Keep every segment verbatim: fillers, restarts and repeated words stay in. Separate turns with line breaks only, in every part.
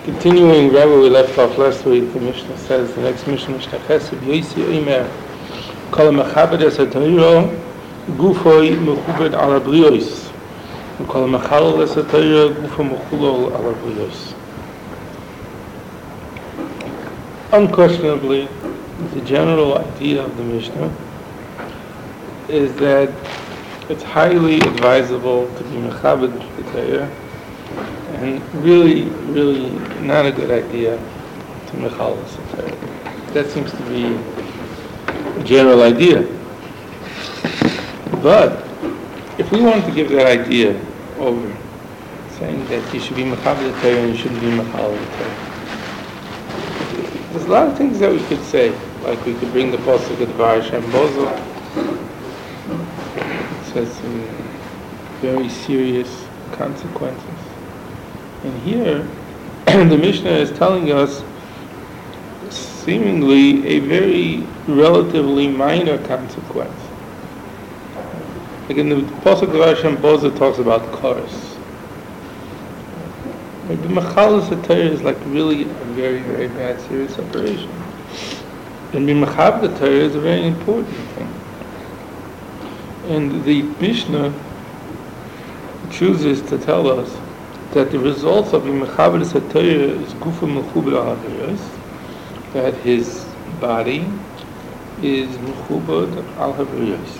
Continuing right where we left off last week, the Mishnah says, the next Mishnah, Mishnah Chesed, Yosi Omer, Kol Mechabed Es HaTorah, Gufoi Mechubed Al HaBriyos, and Kol Mechalel Es HaTorah, Gufo Mechulol Al HaBriyos. Unquestionably, the general idea of the Mishnah is that it's highly advisable to be Mechabed the Torah, and really, really not a good idea to Mechalel the Torah. That seems to be a general idea. But if we wanted to give that idea over, saying that you should be Mechabed the Torah and you shouldn't be Mechalel the Torah, there's a lot of things that we could say, like we could bring the pasuk of Dvar Hashem Bozo. It says some very serious consequences. And here, the Mishnah is telling us seemingly a very relatively minor consequence. Like in the pasuk of Dvar Hashem Bozo talks about chorus. Like the Mechalel the Torah is like really a very, very bad, serious operation. And being Mechabed the Torah is a very important thing. And the Mishnah chooses to tell us that the results of being Mechabed the Torah is Gufa Mechubed Al HaBriyos, that his body is Mechubed Al HaBriyos.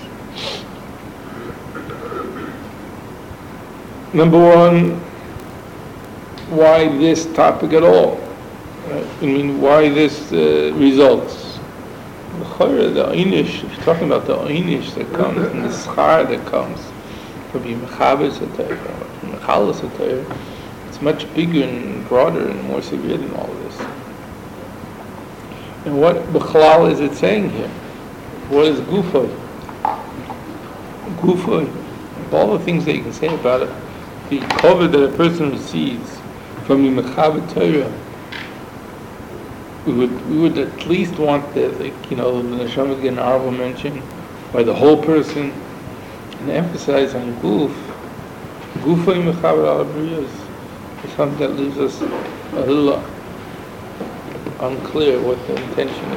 Number one, why this topic at all? Uh, I mean, why this uh, results? The chayra, the einish, if you're talking about the einish that comes and the schar that comes from being Mechabed the Torah, Mechalel the Torah, it's much bigger and broader and more severe than all of this. And what B'chalal is it saying here? What is Gufay? Gufay, of all the things that you can say about it, the cover that a person receives from the Mechabed Torah, we would we would at least want the, like, you know, the Neshama get an honorable mention by the whole person, and emphasize on Guf. Gufay Mechabed Al HaBriyos is something that leaves us a little unclear what the intention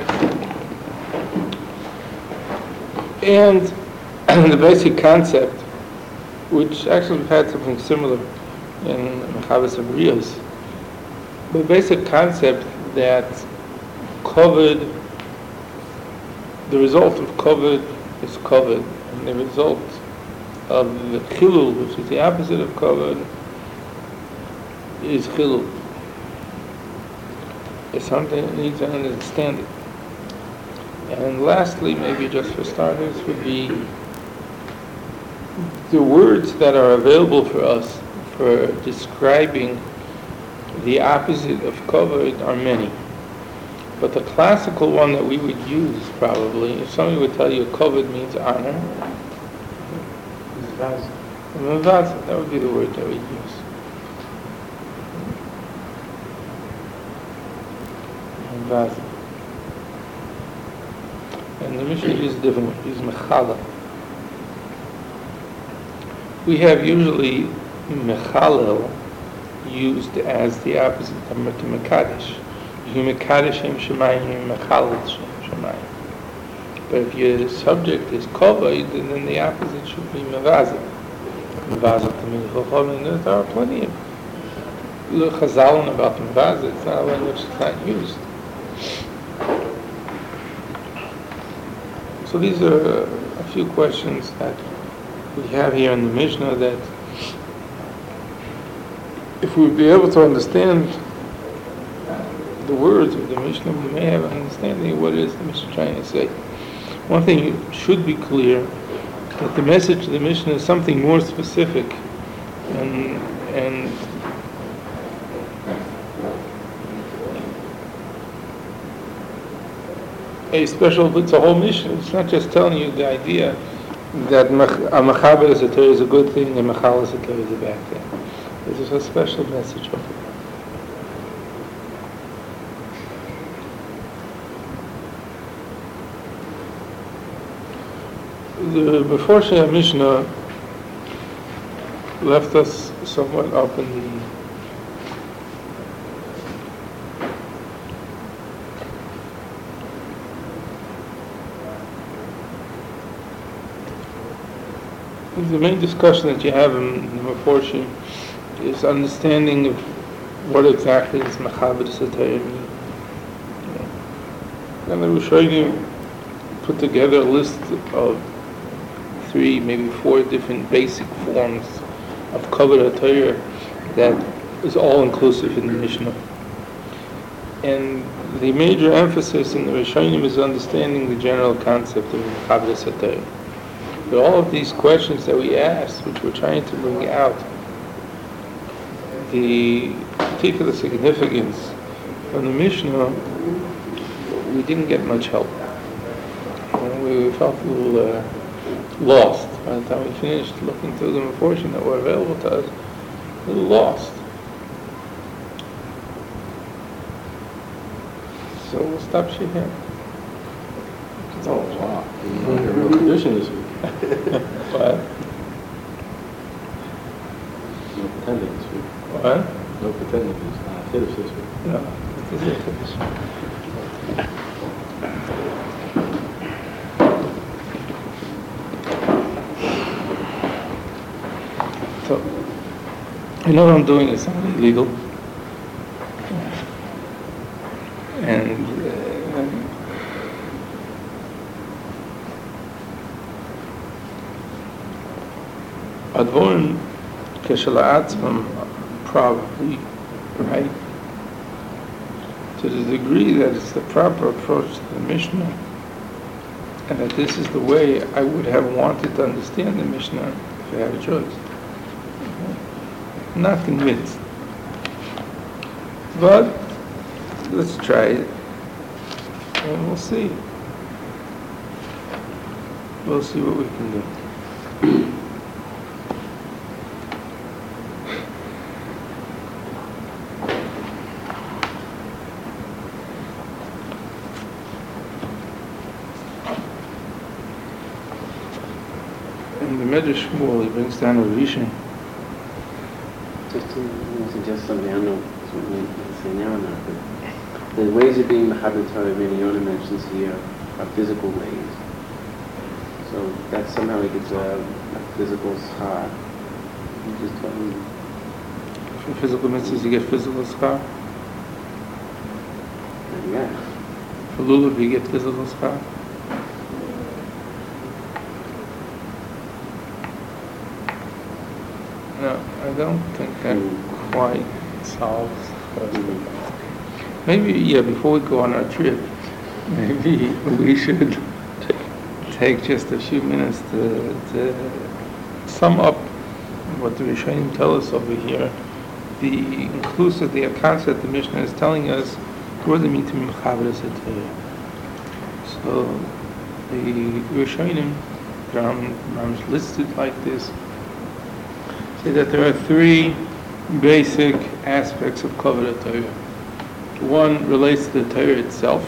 is. And the basic concept, which actually we've had something similar in Mechabed HaBriyos, the basic concept that covered, the result of covered is covered, and the result of the chilul, which is the opposite of covered, is chilul. It's something that needs to understand it. And lastly, maybe just for starters, would be the words that are available for us for describing the opposite of covered are many. But the classical one that we would use probably, if somebody would tell you covered means honor, Mevazah, that would be the word that we'd use. Mevazah. And the Mishnah uses a different one, uses Mechalel. We have usually Mechalel used as the opposite of Mekadesh. You Mekadesh Shem Shemayim, you Mechalel Shem Shemayim. But if your subject is Kovod, then the opposite should be Mevazah. Mevazah Tamid Chacham, there are plenty of Chazalin about Mevazah. It's not a language that's not used. So these are a few questions that we have here in the Mishnah that if we would be able to understand the words of the Mishnah, we may have an understanding of what it is the Mishnah is trying to say. One thing should be clear, that the message of the Mishnah is something more specific and and a special, it's a whole Mishnah. It's not just telling you the idea that a Mechabed as a Torah is a good thing and Mechalel as a Torah is a bad thing. There's a special message of it. The Beforshei Mishnah left us somewhat up in the The main discussion that you have in the Meforshim is understanding of what exactly does Mechaber Satayah mean. And the Rishonim put together a list of three, maybe four different basic forms of Kavod HaTorah that is all inclusive in the Mishnah. And the major emphasis in the Rishonim is understanding the general concept of Mechaber Satayah. But all of these questions that we asked, which we're trying to bring out, the particular significance from the Mishnah, we didn't get much help. We felt a little uh, lost by the time we finished looking through the Meforshim that were available to us. A little lost. So we'll stop shit here.
Oh wow! You're a real tradition this week.
What?
No pretending this week.
What?
No pretending this uh, Kiddush this week.
No, this is a Kiddush. So, you know what I'm doing is something illegal. And uh, Advorim Keshala'atzmam probably right to the degree that it's the proper approach to the Mishnah, and that this is the way I would have wanted to understand the Mishnah if I had a choice. I'm not convinced, but let's try it, and we'll see. We'll see what we can do. In the Medrash Shmuel, he brings down a Rishon.
Just to you know, suggest something, I don't know if what we say now or not, but the ways of being Mechaber Torah, many Yonah mentions here, are physical ways. So that somehow he gets a, a physical schar. You just told me.
For physical mitzvahs, you get physical schar.
Yeah.
For lulav, you get physical schar. No, I don't think that
Mm.
quite solves. Maybe, yeah, before we go on our trip, maybe we should take just a few minutes to, to sum up what the Rishonim tell us over here. The inclusive, the concept the Mishnah is telling us, what does it mean to be Mechaber Satayah? So, the Rishonim, Rambam listed like this, say that there are three basic aspects of Kavod HaTorah. One relates to the Torah itself,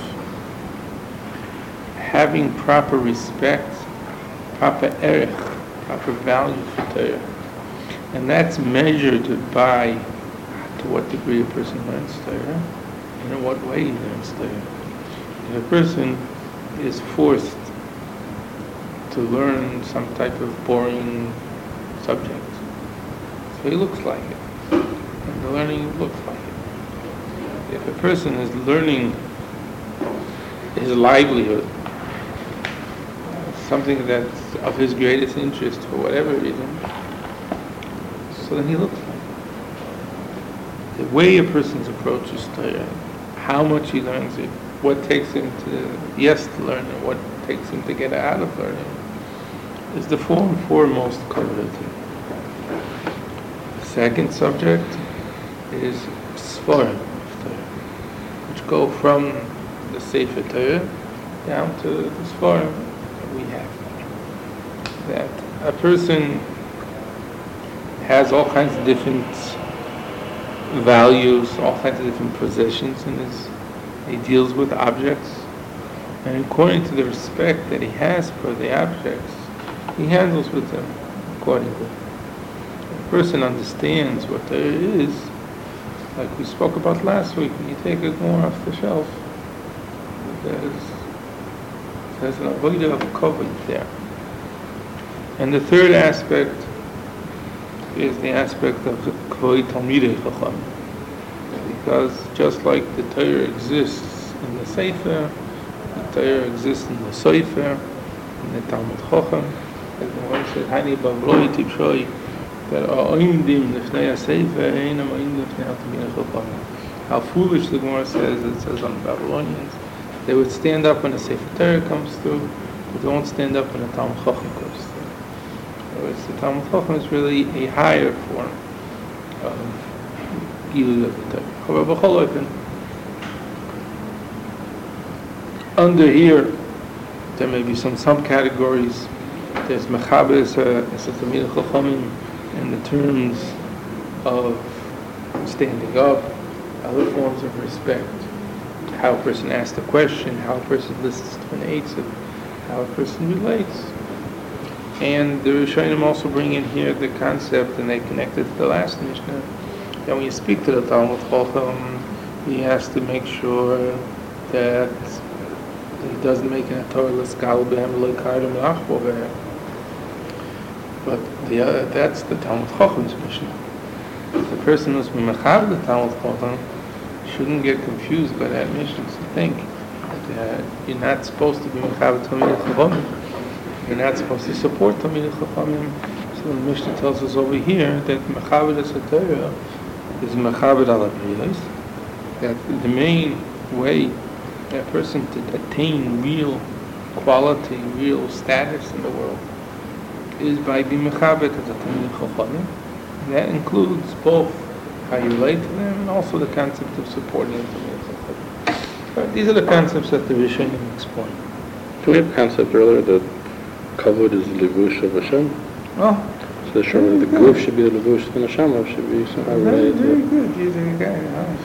having proper respect, proper erech, proper value for Torah. And that's measured by to what degree a person learns Torah and in what way he learns Torah. If a person is forced to learn some type of boring subject, so he looks like it, and the learning looks like it. If a person is learning his livelihood, something that's of his greatest interest for whatever reason, so then he looks like it. The way a person's approach is Torah, how much he learns it, what takes him to, yes, to learn it, what takes him to get out of learning, is the form foremost Kavod HaTorah. Second subject is Sforim of Torah, which go from the Sefer Torah down to the Sforim that we have. That a person has all kinds of different values, all kinds of different possessions in his, he deals with objects, and according to the respect that he has for the objects, he handles with them accordingly. A person understands what there is, like we spoke about last week, when you take a more off the shelf, there's, there's an avodah of kavod there. And the third aspect is the aspect of the Kvoi Talmidei Chacham. Because just like the Torah exists in the Sefer, the Torah exists in the Sefer, in the Talmud Chacham, as the one said, Hani Bavroi Tipshoi, that Oimdim Lefnei HaSefer, Einam Oimdim Lefnei HaTalmidei Chacham. How foolish the Gemara says, it says on the Babylonians, they would stand up when the Sefer Torah comes through, but they won't stand up when the Talmud Chacham comes through. Whereas the Talmud Chacham is really a higher form of Gilui of the Torah. However, b'chol open, under here, there may be some subcategories. There's Mechabes as a Talmidei Chachamim in the terms of standing up, other forms of respect, how a person asks a question, how a person listens to an answer, how a person relates. And the Rishonim also bring in here the concept, and they connect it to the last Mishnah, that when you speak to the Talmud Chacham, he has to make sure that he doesn't make an Torah l'skal b'hem l'karim l'achbo b'hem. But the, uh, that's the Talmud Chacham's Mishnah. The person who's mechav the Talmud Chacham shouldn't get confused by that Mishnah to think that you're not supposed to be mechav Talmidei Chachamim. You're not supposed to support Talmidei Chachamim. So the Mishnah tells us over here that mechav es Torah is mechav al abriyos. That the main way a person to attain real quality, real status in the world is by being mechavet as a Talmidei Chachamim. And that includes both how you relate to them and also the concept of supporting the Talmidei Chachamim. These are the concepts that the Rishonim explain.
Do we have a concept earlier that kavod is the levush of Hashem?
Oh,
so surely the goof should be the levush of the neshama, should be somehow
very,
related
very
to
good. You're the guy.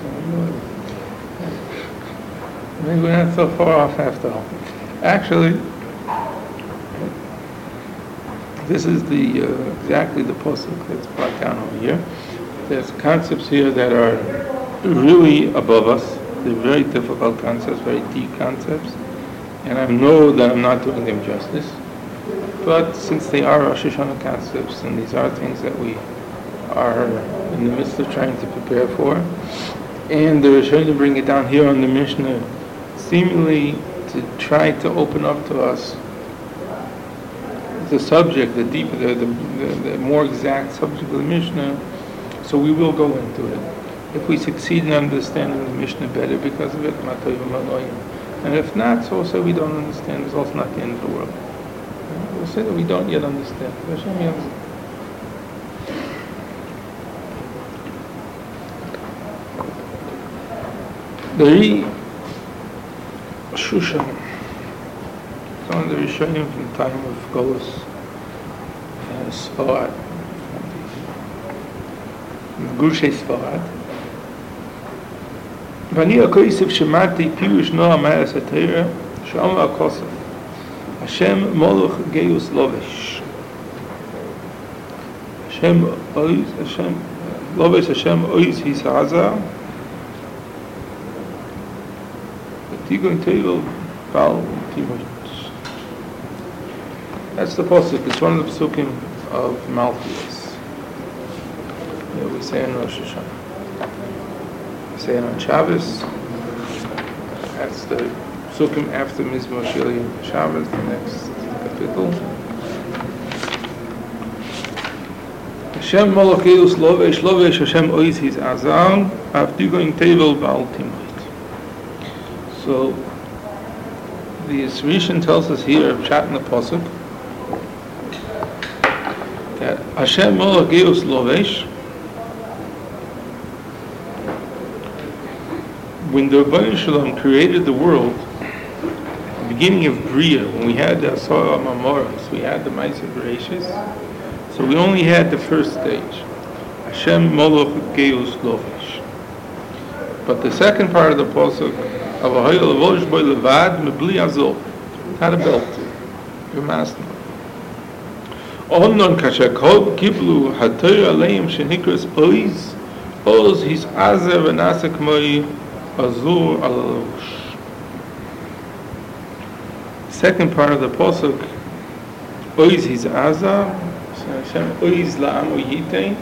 Maybe we're not so far off after all. Actually, this is the uh, exactly the pasuk that's brought down over here. There's concepts here that are really above us. They're very difficult concepts, very deep concepts, and I know that I'm not doing them justice. But since they are Rosh Hashanah concepts, and these are things that we are in the midst of trying to prepare for, and the Rishonim bring it down here on the Mishnah, seemingly to try to open up to us the subject, the deeper, the, the, the, the more exact subject of the Mishnah, so we will go into it. If we succeed in understanding the Mishnah better because of it, and if not, so say we don't understand, it's also not the end of the world. We'll say that we don't yet understand. The Ri Shushan, some of the Rishonim from the time of Golus, uh, Sfarad, Gushei Sfarad. Vani HaKosef Shemati Pirush Noah Ma'as HaTorah Sh'amar HaKosef Hashem Moloch Geus Lovesh Hashem Oiz Hashem Lovesh Hashem Oiz His Hazar Tigun Tevel Bal Timosh. That's the pasuk. It's one of the pasukim of Malchus. Yeah, we say in Rosh Hashanah. We say it on Shabbos. That's the pasukim after Mizmor Shili Shabbos, the next capital. Hashem Malach Geus Lovesh Lovesh Hashem Oiz His Azal Avtigun Tevel Bal Timosh. So the Rishon tells us here, Pshat in the pasuk, that Hashem Molech Geus Lovesh, when the Rebbeinu Shalom created the world, the beginning of Bria, when we had the Asara Mamoros, we had the Ma'aser Bereshis, so we only had the first stage, Hashem Molech Geus Lovesh. But the second part of the pasuk, not a belt, your master. Onnon kashakol kiblu hatoy aleim shenikras oiz oz his azer v'nasa k'moi azur alalush. Second part of the pasuk Oiz his Aza, Hashem Oiz la'am uyitein.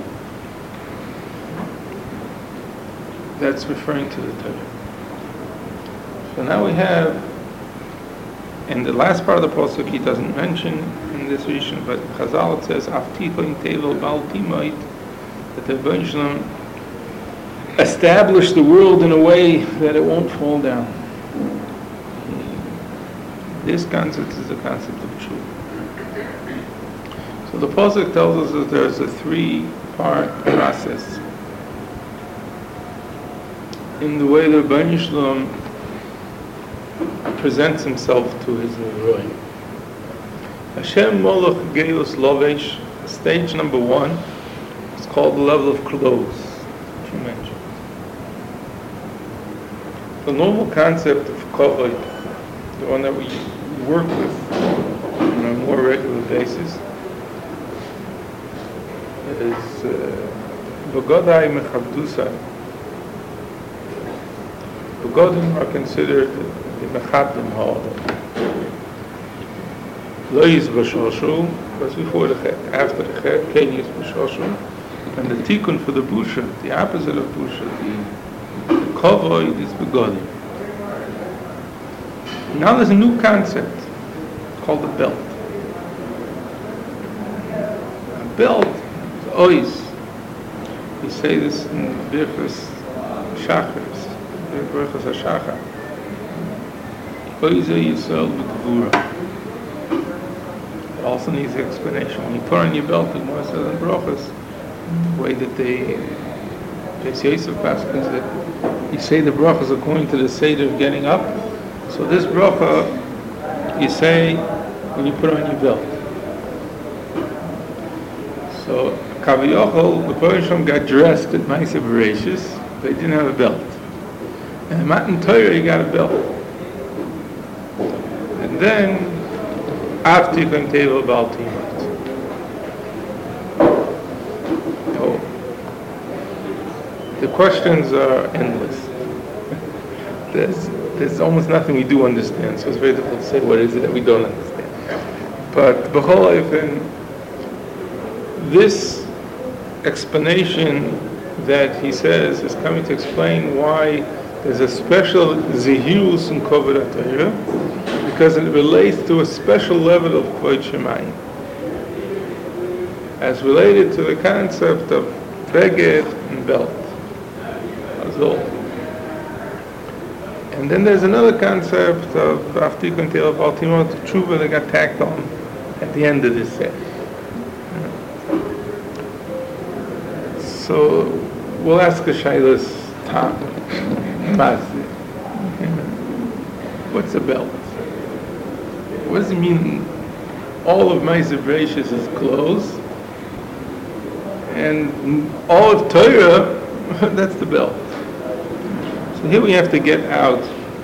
That's referring to the Torah. So now we have, in the last part of the pasuk, he doesn't mention in this Rishon, but Chazal it says, Afticho in tevel bal timoit, that the Rebbeinu Shalom established the world in a way that it won't fall down. This concept is the concept of truth. So the pasuk tells us that there's a three-part process in the way the Rebbeinu Shalom presents himself to his Nevurim. Hashem Molech Geilus Lovesh, stage number one, is called the level of clothes, which you mentioned. The normal concept of kavod, the one that we work with on a more regular basis, is Bogodai Mechabdusai. Bogodim are considered the Mechabdim Ha'adam. Lo Yiz B'Shoshu, was before the Chet. After the Chet, Ken Yiz B'Shoshu. And the Tikkun for the Busha, the opposite of Busha, the Kavod is Bogodim. Now there's a new concept called the belt. A belt is Oiz. We say this in Birchas Shachris, Birchas HaShachar. Oiz Yisrael B'Gvura. It also needs explanation. When you put on your belt, the Gemara says in Brachos, the way that they, Beis Yosef Paskins, that you say the brachas according to the seder of getting up. So this bracha you say when you put on your belt. So Kaviyachol, the Persian got dressed at Ma'aseh Bereishis, but he didn't have a belt. And Matan Torah he got a belt. And then after you can table Baal Timot. Oh, the questions are endless. There's there's almost nothing we do understand, so it's very difficult to say what is it that we don't understand. But b'chol ofen, this explanation that he says is coming to explain why there's a special zihiyus in Kovod HaTorah, because it relates to a special level of Kvod Shemayim, as related to the concept of beged and belt. Azol. And then there's another concept of Aftikun Teil of Altimot, Tshuva that got tacked on at the end of this set. So we'll ask a Shailas Tam. What's a belt? What does it mean? All of Ma'aseh Bereishis is clothes, and all of Torah, that's the belt. So here we have to get out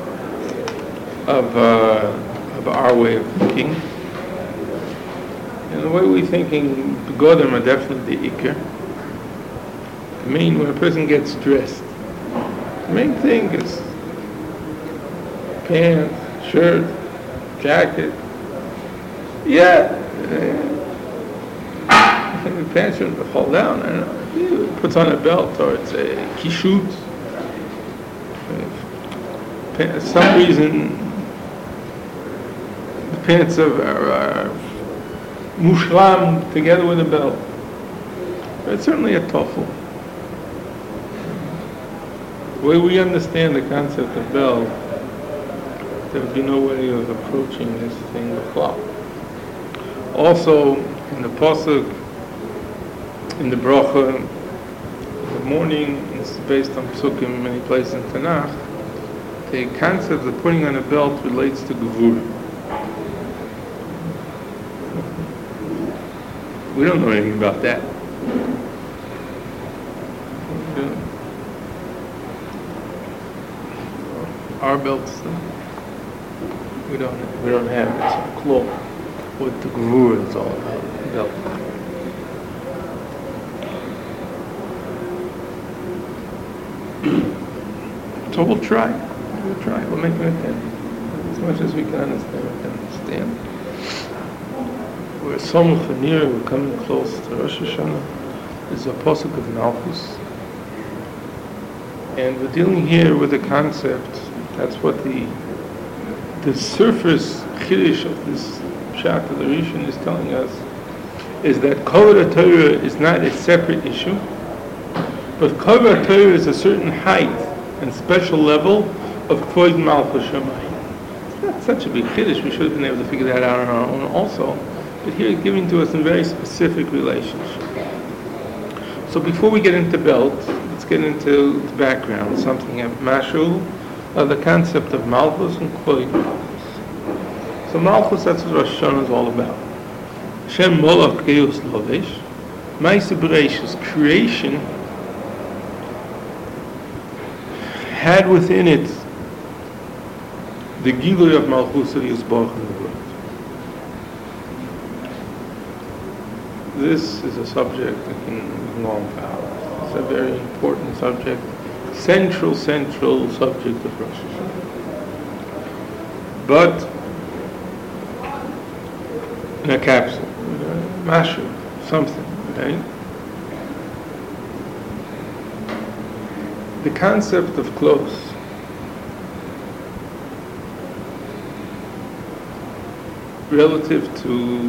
of uh, of our way of thinking. And the way we're thinking, the Godim are definitely the Iker. The main, when a person gets dressed, the main thing is pants, shirt, jacket. Yeah, the pants shouldn't fall down. I don't know. He puts on a belt, or it's a kishut. For some reason, the pants are, are, are mushram together with a belt. But it's certainly a tofu. The way we understand the concept of belt, there would be no way of approaching this thing with cloth. Also, in the pasuk, in the bracha, in the morning, it's based on psukim in many places in Tanakh. The concept of putting on a belt relates to Gevurah. We don't know anything about that. Our belts, we don't we don't have it. It's a cloth. What the Gevurah is all about, belt. So we'll try. We'll try. We'll make an attempt. As much as we can understand, we can understand. we're Samach Nir, we're coming close to Rosh Hashanah, is a posuk of Malchus. And we're dealing here with a concept, that's what the the surface chiddush of this Pshat of the Rishon is telling us, is that Kavod HaTorah is not a separate issue, but Kavod HaTorah is a certain height and special level of Kvod Malchus Shamayim. It's not such a big chiddush, we should have been able to figure that out on our own also, but here it's giving to us a very specific relationship. So before we get into belt, let's get into the background, something of Mashul, of the concept of Malchus and Kvod Malchus. So Malchus, that's what Rosh Hashanah is all about. Shem Molach Geus Lovish, Ma'aseh Bereishis, creation had within it the Gilui of Malchus of Yisborach in the world. This is a subject that can go on for hours. It's a very important subject, central, central subject of Rosh Hashanah. But in a capsule, mashu, something, right? The concept of close relative to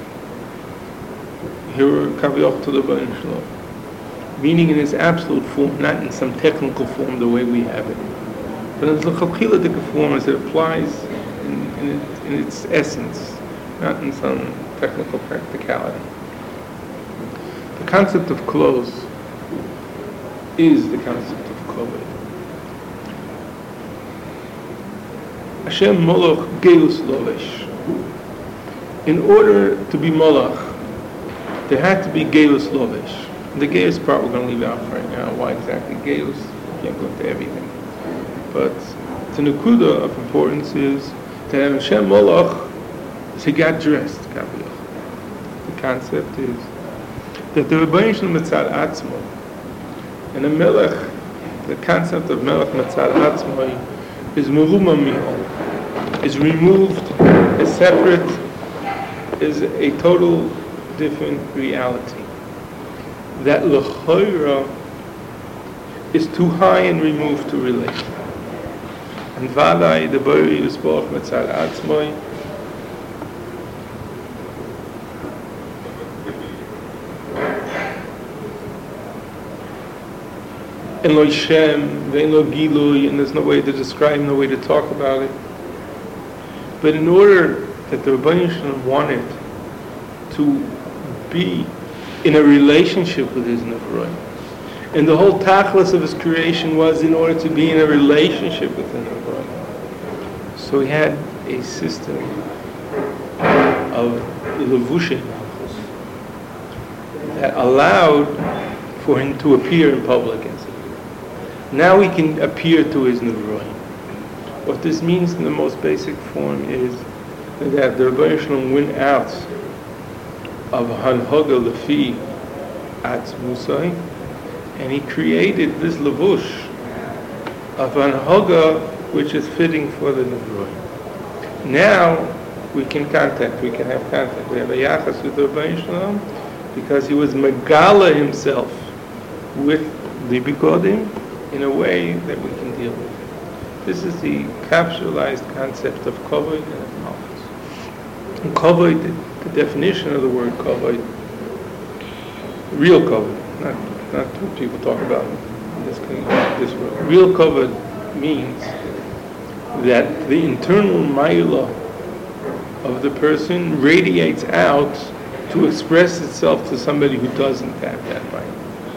here Kaviyach to the Baruch Shalom, meaning in its absolute form, not in some technical form the way we have it, but in the Chalchiladika form as it applies in, in, it, in its essence, not in some technical practicality. The concept of close is the concept of Kavod. Hashem Molach Geus Lovesh. In order to be Molach, there had to be Geus Lovesh. The Geus part we're going to leave out right now. Why exactly Geus? Can't go into everything. But the Nukuda of importance is that Hashem Molach, he got dressed. The concept is that the Rebbeinu Shalom Mitzad Atzmo, and a Melech, the concept of Melech Mitzad Atzmo is Meruma Miho, is removed, is separate, is a total different reality. That L'choira is too high and removed to relate. And Vadai, the Bari Yisborach Mitzad Atzmo, and lo Shem, ve'en lo Gilui, and there's no way to describe, no way to talk about it. But in order that the Rebbeinu Shalom wanted to be in a relationship with his Nevroi, and the whole tachlis of his creation was in order to be in a relationship with the Nevroi. So he had a system of levushay malchus that allowed for him to appear in public. Now he can appear to his Nevroi. What this means in the most basic form is that the Rebbeinu Shalom went out of Hanhoga Lefi Atzmusai, and he created this levush of Hanhoga which is fitting for the Nevroi. Now we can contact, we can have contact. We have a yachas with the Rebbeinu Shalom because he was Megala himself with the Bikodim in a way that we can deal with it. This is the capsulized concept of Kavod and of Malchus. And Kavod, the, the definition of the word Kavod, real Kavod, not, not what people talk about in this, this world. Real Kavod means that the internal Ma'ila of the person radiates out to express itself to somebody who doesn't have that Ma'ila.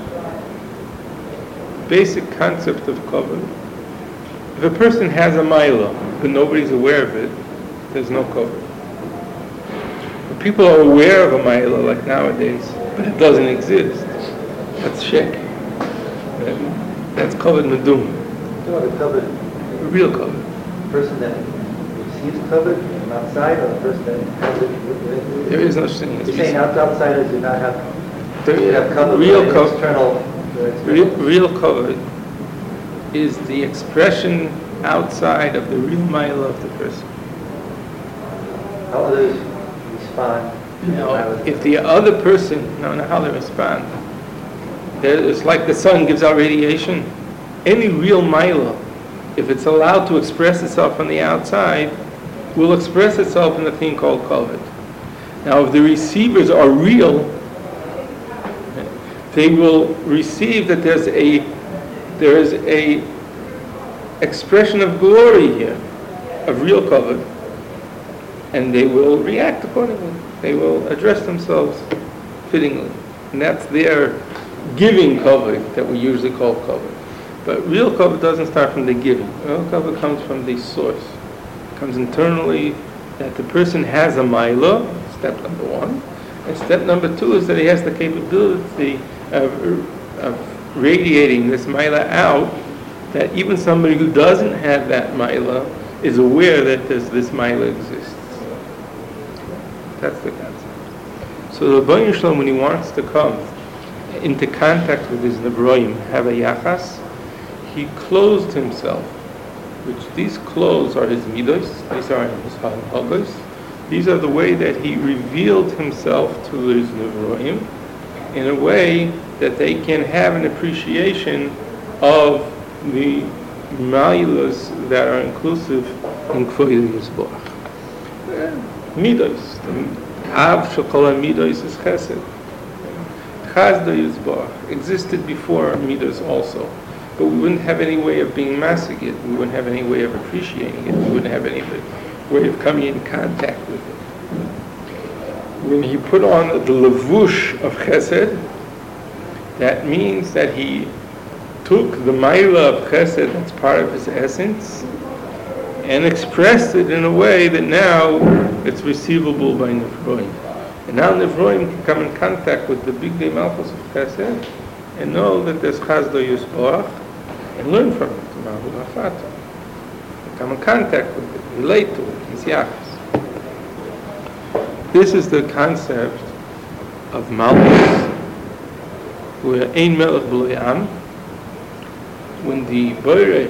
Basic concept of kavod. If a person has a ma'ila, but nobody's aware of it, there's no kavod. When people are aware of a ma'ila, like nowadays, but it doesn't exist, that's shek. That's kavod medum.
You know the kavod?
Real kavod.
The person that receives kavod from outside, or the person that has it within?
There is no such thing as
You're saying out- outsiders do not have,
There-
you have kavod,
real
but
kavod.
external.
Real, real kavod is the expression outside of the real ma'ila of the person.
How others respond.
Now, if the other person, now know how they respond. There, it's like the sun gives out radiation. Any real mila, if it's allowed to express itself on the outside, will express itself in a thing called kavod. Now, if the receivers are real, they will receive that there's a there's a expression of glory here, of real kavod, and they will react accordingly. They will address themselves fittingly, and that's their giving kavod that we usually call kavod. But real kavod doesn't start from the giving. Real kavod comes from the source. It comes internally, that the person has a mila, step number one. And step number two is that he has the capability of, of radiating this mila out, that even somebody who doesn't have that mila is aware that there's, this mila exists. That's the concept. So the Rebbeinu Shalom, when he wants to come into contact with his Nebroim, have a yachas, he clothed himself, which these clothes are his midos, these are his hanhagos. These are the way that he revealed himself to his Nebroim in a way that they can have an appreciation of the ma'ilas that are inclusive in Kvoid Yisborach. Midos, the Av Shekol Midos is Chesed. Chazda Yisborach existed before Midos also, but we wouldn't have any way of being massing it. We wouldn't have any way of appreciating it. We wouldn't have any way of coming in contact with it. When he put on the levush of Chesed, that means that he took the Maila of Chesed, that's part of his essence, and expressed it in a way that now it's receivable by Nefroim. And now Nefroim can come in contact with the big day Malchus of Chesed and know that there's Chazda Yisborach and learn from it, Mahu Hafata. Come in contact with it, relate to it, his yachas. This is the concept of Malchus, where Ein Melech B'lo Yam, when the Borei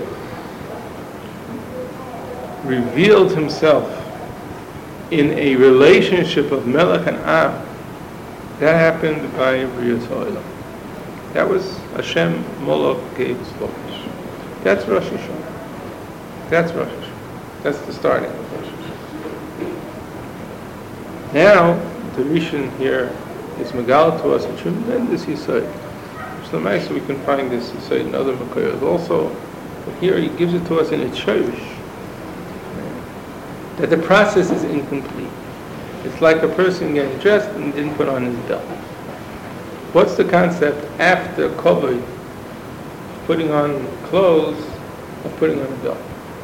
revealed himself in a relationship of Melech and Am, that happened by B'riyas Ha'olam. That was Hashem Moloch gave his focus. That's Rosh Hashanah. That's Rosh Hashanah. That's the starting of Rosh Hashanah. Now, the Rishon here is Megal to us a tremendous Yisod. So nice we can find this Yisod in other Makayos also. But here he gives it to us in a Cherish. That the process is incomplete. It's like a person getting dressed and didn't put on his belt. What's the concept after kavod, putting on clothes, or putting on a belt?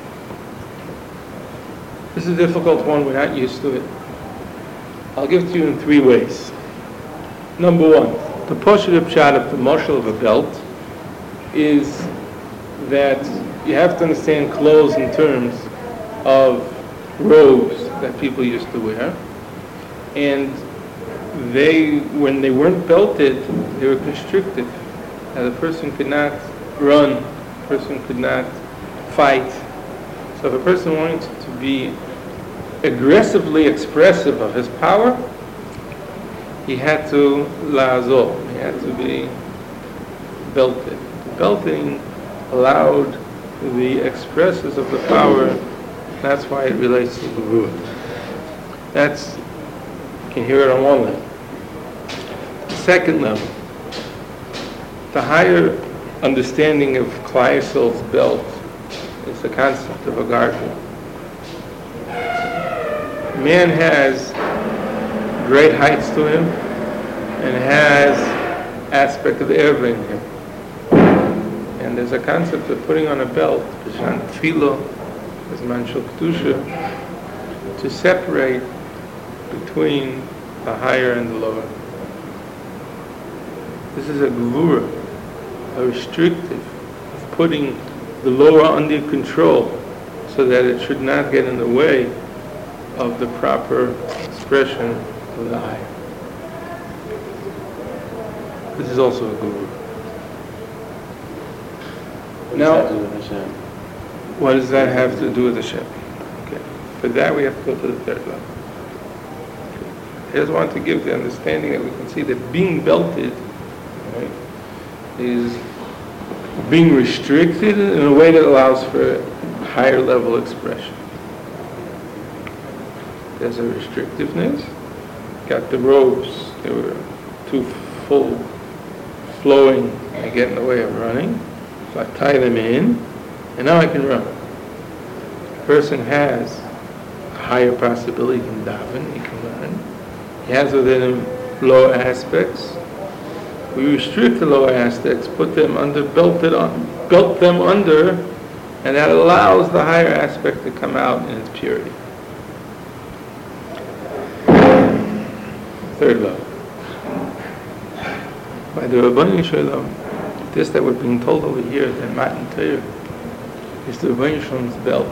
This is a difficult one, we're not used to it. I'll give it to you in three ways. Number one, the poshet shot of the marshal of a belt is that you have to understand clothes in terms of robes that people used to wear, and they, when they weren't belted, they were constricted. Now the person could not run, the person could not fight. So if a person wanted to be aggressively expressive of his power, he had to la'azor, he had to be belted. The belting allowed the expressors of the power. That's why it relates to the root. That's, you can hear it on one level. The second level, the higher understanding of Klaisel's belt is the concept of a garden. Man has great heights to him and has aspect of erva in him. And there's a concept of putting on a belt, b'shan tefillah, as manshul kedusha, to separate between the higher and the lower. This is a gevura, a restrictive, of putting the lower under control so that it should not get in the way of the proper expression of the higher. This is also a gevura. Now, what does that have to do with Hashem? Okay. For that we have to go to the third level. I just want to give the understanding that we can see that being belted, right, is being restricted in a way that allows for higher level expression. There's a restrictiveness. Got the robes, they were too full, flowing, and get in the way of running. So I tie them in, and now I can run. A person has a higher possibility, he can daven, he can learn. He has within him lower aspects. We restrict the lower aspects, put them under, belt it on, belt them under, and that allows the higher aspect to come out in its purity. Third level. By the Rabbeinu Shalom, this that we're being told over here, that Matan Torah, is the Rabbeinu Shalom's belt.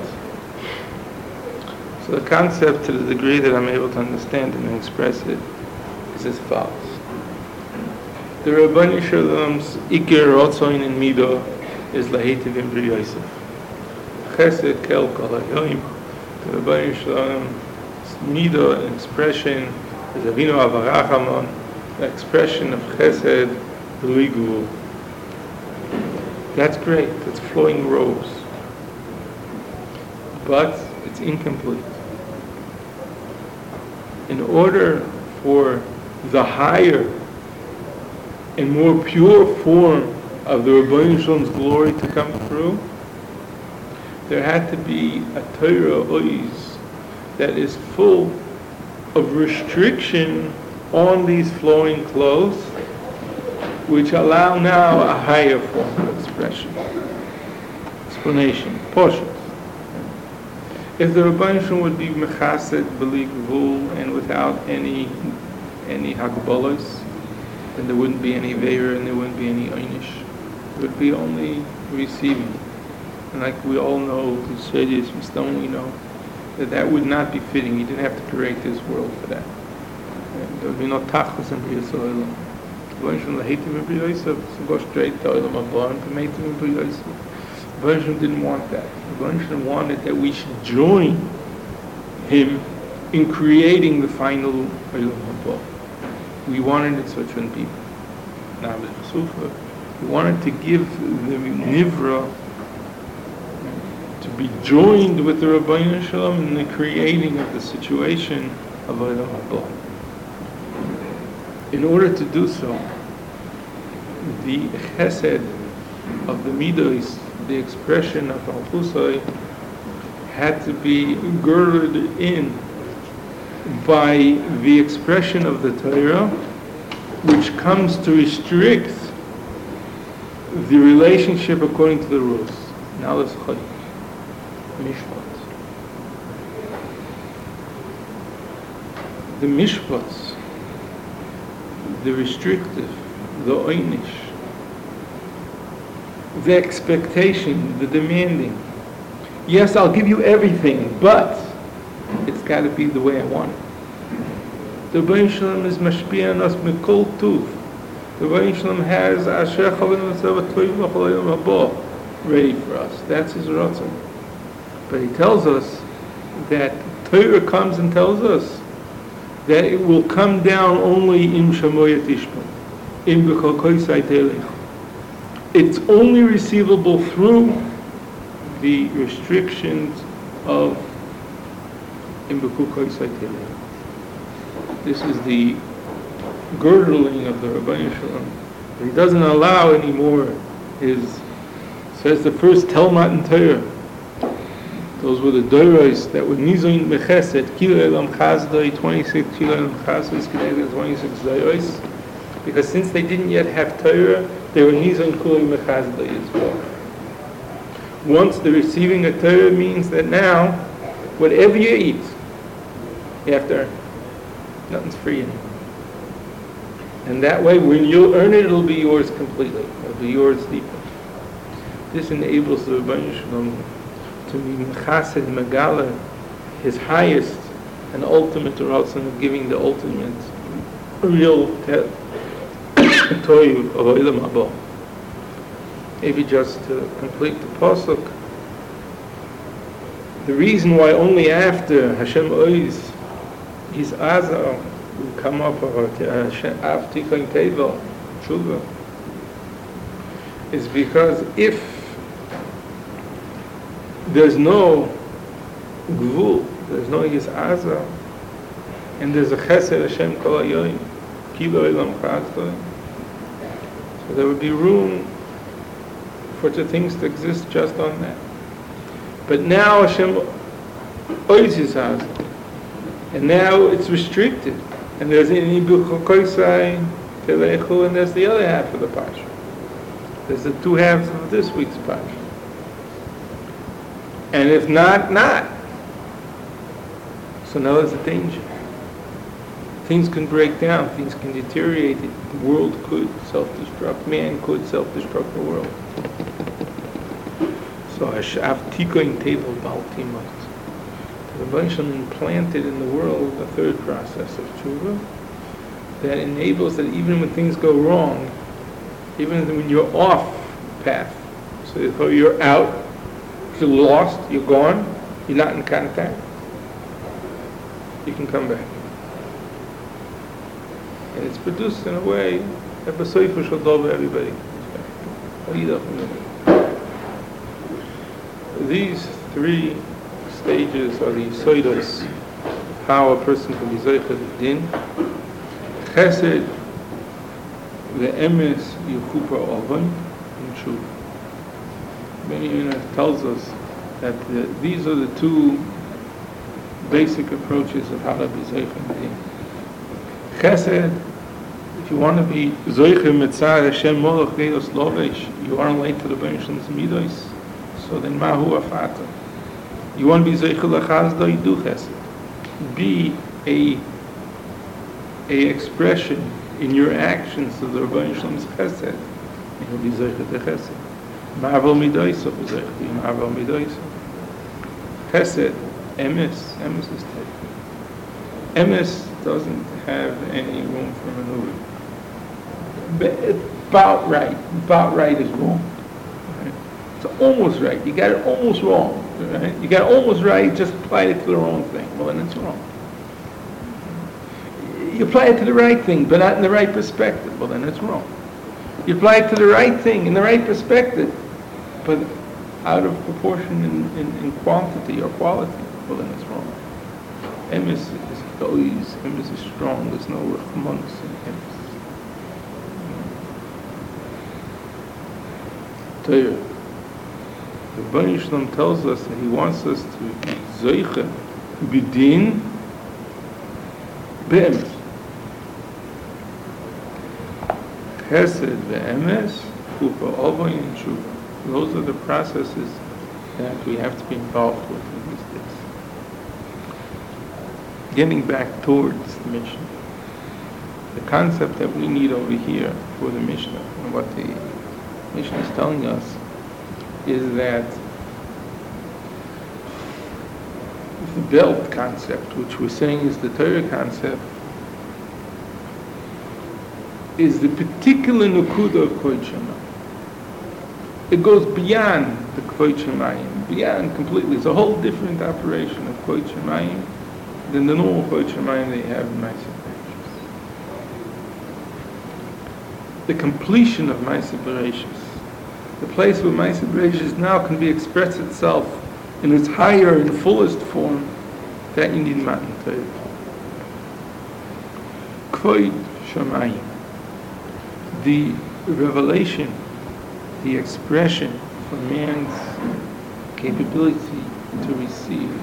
So the concept, to the degree that I'm able to understand and express it, is as follows. The Rabbeinu Shalom's Iker Rotzoin in Mido is Lahetiv in Bri Yosef. Chesed Kel Kol HaYom. The Rabbeinu Shalom's Mido, an expression, is Avinu Avarachamon, the expression of Chesed Luigul. That's great, that's flowing robes. But it's incomplete. In order for the higher and more pure form of the Rabbeinu Shalom's glory to come through, there had to be a Torah Oiz that is full of restriction on these flowing clothes, which allow now a higher form of expression. Explanation. Portions. If the Rabbeinu Shalom would be mechased, b'li gvul, and without any any hagbolos, then there wouldn't be any veira and there wouldn't be any einish. It would be only receiving. And like we all know, the Shedis, we still only know, that that would not be fitting. He didn't have to create this world for that. And there would be no tachlis in B'riyas Olam. Rabbeinu Shalom lahetiv in B'riyas Yosef, so go straight to Olam Haba and promote him in B'riyas Yosef. Rabbeinu Shalom didn't want that. Rabbeinu Shalom wanted that we should join him in creating the final Olam Haba. We wanted it such when people. Now with Sufa, we wanted to give the Nivra to be joined with the Rabbeinu Shalom in the creating of the situation of Olam Haba. In order to do so, the chesed of the midos, the expression of Al-Husay, had to be girded in by the expression of the Torah, which comes to restrict the relationship according to the rules. Now let's Chodesh. Mishpat. The mishpats, the restrictive, the einish, the expectation, the demanding. Yes, I'll give you everything, but it's got to be the way I want it. The Rabbeinu Shalom is mashpia on us mikol tuv. The Rabbeinu Shalom has asher chavim v'tzava toiv v'cholayim haba ready for us. That's his ratzon. But he tells us that Torah comes and tells us that it will come down only in Shamoyat Ishma, in B'chokoisai Telech. It's only receivable through the restrictions of in B'chokoisai Telech. This is the girdling of the Rabbeinu Shalom. But he doesn't allow anymore his, says the first Talmud in Torah. Those were the doros that were nizoin mechesed, kilo elam chazdoi, twenty-six kilo elam chazdoi, twenty-six doros. Because since they didn't yet have Torah, they were nizoin kilo mechazdoi as well. Once the receiving a Torah means that now, whatever you eat, you have to earn. Nothing's free anymore. And that way, when you earn it, it'll be yours completely. It'll be yours deeply. This enables the Rabbeinu Shalom to be mechased megala, his highest and ultimate ratzon of giving the ultimate real toiv of Olam Haba. Maybe just to complete the pasuk, the reason why only after Hashem Oiz is Azar we come up with Av Tikon Tevel, Tshuva, is because if there's no Gvul, there's no Yis'aza, and there's a Chesed Hashem Kol HaYoyim, Kilo Elam Chadzoy, so there would be room for the things to exist just on that. But now Hashem Oiz Yis'aza, and now it's restricted, and there's Ini B'Chokoisai Telechu, and there's the other half of the Pasha. There's the two halves of this week's Pasha. And if not, not. So now there's a danger. Things can break down, things can deteriorate, the world could self-destruct, man could self-destruct the world. So Hashav Tikoin Tevel Baltimot. The Rebbeinu implanted in the world the third process of tshuva that enables that even when things go wrong, even when you're off path, so you're out, you're lost, you're gone, you're not in contact, you can come back. And it's produced in a way that b'soifu shel dover everybody comes back. These three stages are the soidos, how a person can be zoicha the din, chesed, the emes, yuchupa ovon, and tshuva. Benjamin tells us that the, these are the two basic approaches of how to be zoicha the din. Chesed, if you want to be zoicha mitzah Hashem molach geos lovesh, you are late to the Benjamin's midos, so then mahu afata. You want to be Zeichel Achazda, you do Chesed. Be a, a expression in your actions of the Rebbeinu Shalom's Chesed. And you'll be Zeichel to Chesed. Ma'avel Midoiso, Zeichel to Ma'avel Midoiso. Chesed, Emes, Emes is taken. Emes doesn't have any room for maneuver. But about right, about right is wrong. Right? It's almost right. You got it almost wrong. Right? You got it almost right, just applied it to the wrong thing. Well, then it's wrong. You apply it to the right thing, but not in the right perspective. Well, then it's wrong. You apply it to the right thing in the right perspective, but out of proportion in, in, in quantity or quality. Well, then it's wrong. Emes is always, Emes is strong. There's no rachmanos in Emes. Torah. The Rebbeinu Shalom tells us that he wants us to be zoicha, bidin, be'emes. Chesed ve'emes, chupa, ovay, and tshuva. Those are the processes that we have to be involved with in these days. Getting back towards the Mishnah, the concept that we need over here for the Mishnah, and what the Mishnah is telling us, is that the belt concept, which we're saying is the Torah concept, is the particular nukuda of Kvod Shemayim. It goes beyond the Kvod Shemayim, beyond completely. It's a whole different operation of Kvod Shemayim than the normal Kvod Shemayim they have in Ma'aseh Bereishis. The completion of Ma'aseh Bereishis, the place where Ma'aseh Bereishis now can be expressed itself in its higher and fullest form, that you need Matan Torah. Kvod Shemayim, the revelation, the expression for man's capability to receive.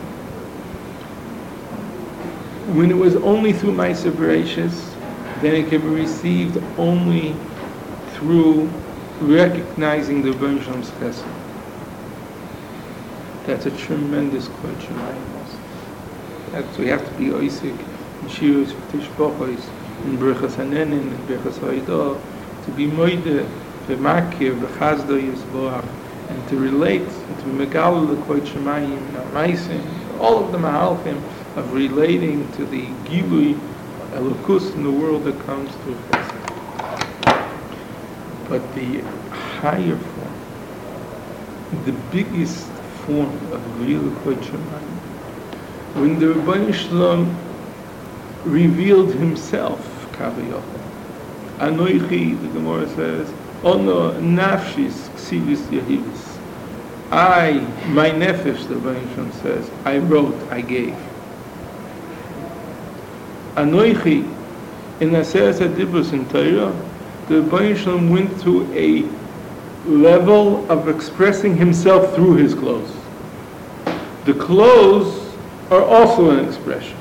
When it was only through Ma'aseh Bereishis, then it can be received only through recognizing the Rebbeinu Shalom's Chesed. That's a tremendous Kvod Shemayim also. That's, we have to be Oisik, in Shiros, Tishbochos, in Berachas Hanenin, in Berachas Haidah, to be Moide, V'makir, V'chazdo Yisboach, and to relate, and to be Megal the Kvod Shemayim, Ma'asim, all of the Mahalchim of relating to the Gilui, Elokus in the world that comes through Chesed. But the higher form, the biggest form of real Kvod Shemayim, when the Rebbeinu Shalom revealed himself, Kaviyach. Anoichi, the Gemara says, Ono nafshis ksivis yahivis. I, my nefesh, the Rebbeinu Shalom says, I wrote, I gave. Anoichi, in Aseret HaDibros in Torah, the Rebbeinu Shalom went to a level of expressing himself through his clothes. The clothes are also an expression,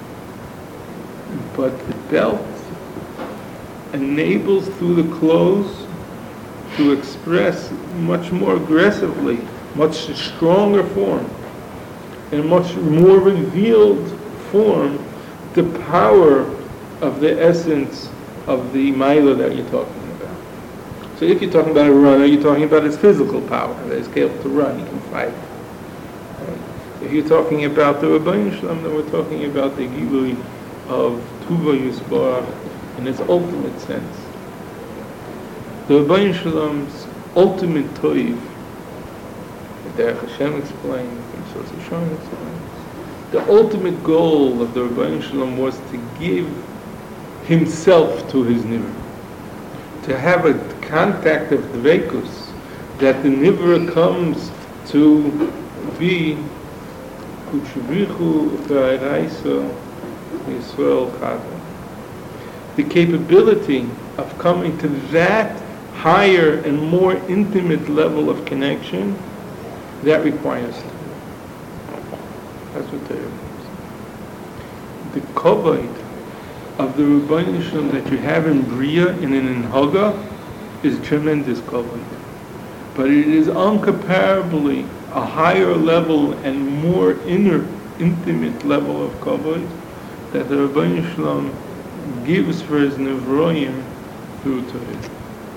but the belt enables through the clothes to express much more aggressively, much stronger form, in much more revealed form, the power of the essence of the Maila that you're talking about. So if you're talking about a runner, you're talking about his physical power, that he's able to run, he can fight. If you're talking about the Rebbeinu Shalom, then we're talking about the Gilui of Tuva Yisbarach in its ultimate sense. The Rebbeinu Shalom's ultimate toiv, the Derech Hashem explains, the Source Hashem explains, the ultimate goal of the Rebbeinu Shalom was to give himself to his Nivra, to have a contact of Dveikus, that the Nivra comes to be Kutshuvichu V'Araisa Yisrael Chada. The capability of coming to that higher and more intimate level of connection, that requires it. That's what Torah means. The kovod of the Rebbeinu Shalom that you have in Bria, in an Inhaga, is tremendous kovod. But it is incomparably a higher level and more inner, intimate level of kovod that the Rebbeinu Shalom gives for his Nevroim through Torah.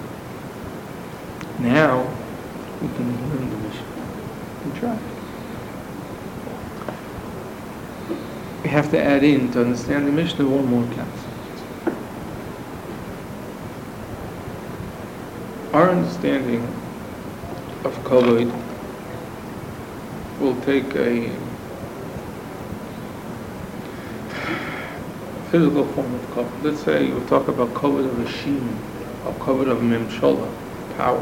Now, we can learn the Mishnah and try. We have to add in, to understand the Mishnah, one more concept. Our understanding of kovod will take a physical form of kovod. Let's say we'll talk about kovod of Hashim, or kovod of Memshola, power.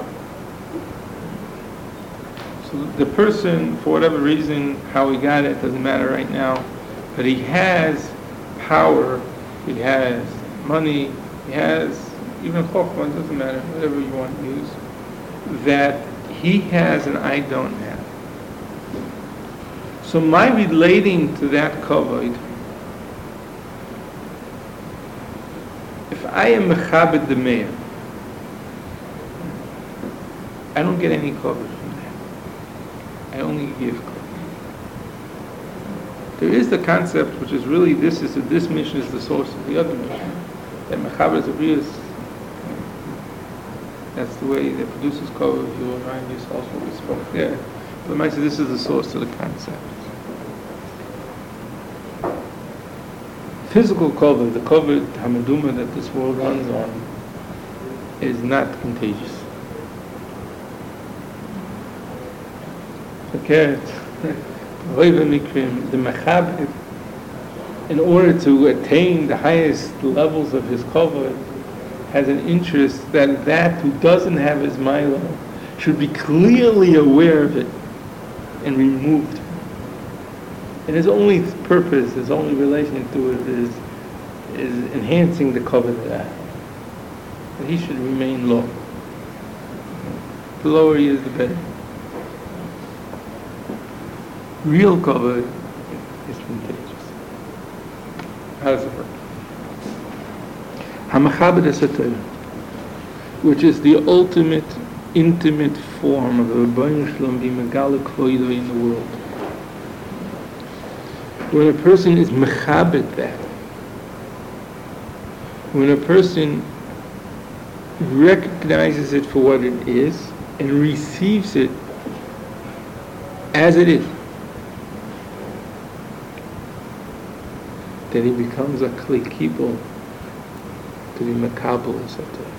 So the person, for whatever reason, how he got it, doesn't matter right now, but he has power, he has money, he has even chokhmah, doesn't matter, whatever you want to use, that he has and I don't have. So my relating to that kovod, if I am mechabed the meir, I don't get any kovod from that. I only give kovod. There is the concept, which is really, this is this mission is the source of the other mission, that mechabed is a real. That's the way that produces kovod. If you will remind yourself what we spoke there. But I might say this is the source of the concept. Physical kovod, the kovod hamaduma that this world runs on, is not contagious. Okay, the mechabed, in order to attain the highest levels of his kovod, has an interest that that who doesn't have his milo should be clearly aware of it and removed. And his only purpose, his only relation to it is is enhancing the kovod of that. That he should remain low. The lower he is, the better. Real kovod is contagious. How does it work? Hamachabed HaSatayr, which is the ultimate, intimate form of the Rebbeinu Shalom b'Megala Kvodo in the world. When a person is mechabed that, when a person recognizes it for what it is and receives it as it is, then he becomes a kli kibul to be mekabel HaSatayr.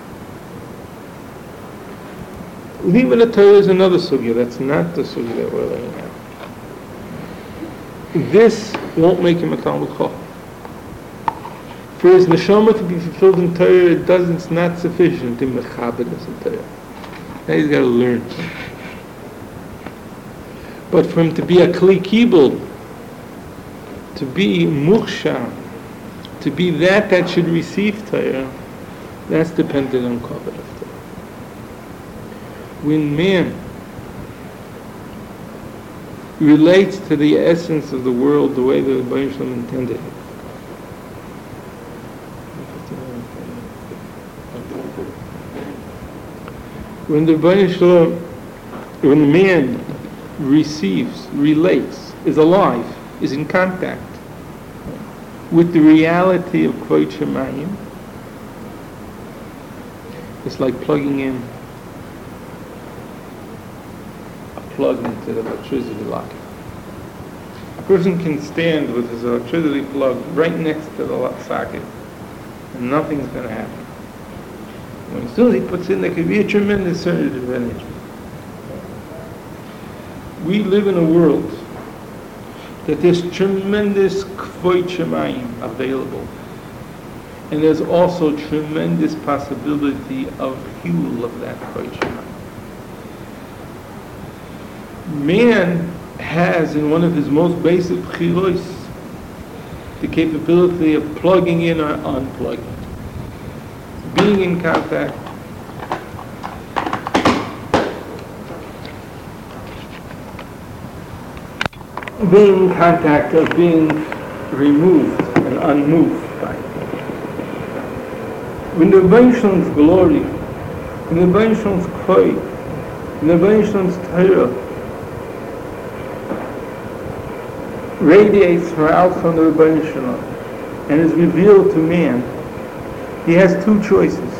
Leaving the Torah is another sugya. That's not the sugya that we're laying out. This won't make him a Talmud Chacham. For his neshama to be fulfilled in Torah, it doesn't, it's not sufficient in mechabedas in Torah. Now he's got to learn. But for him to be a kli kibul, to be muksha, to be that that should receive Torah, that's dependent on kavod of Torah. When man relates to the essence of the world the way the Rebbeinu Shalom intended it, when the Rebbeinu Shalom, when man receives, relates, is alive, is in contact with the reality of Kvod Shemayim, it's like plugging in a plug into the electricity locket. A person can stand with his electricity plug right next to the lock socket and nothing's going to happen. When as soon as he puts in, there could be a tremendous surge of energy. We live in a world that there's tremendous Kvod Shemayim available. And there's also tremendous possibility of Hilul of that Kvod Shemayim. Man has in one of his most basic chilos the capability of plugging in or unplugging. Being in contact, being in contact of being removed and unmoved by it. When the Rebbeinu Shalom's glory, when the Rebbeinu Shalom's Kvod, when the Rebbeinu Shalom's Torah radiates out from the Rebbeinu Shalom and is revealed to man, he has two choices.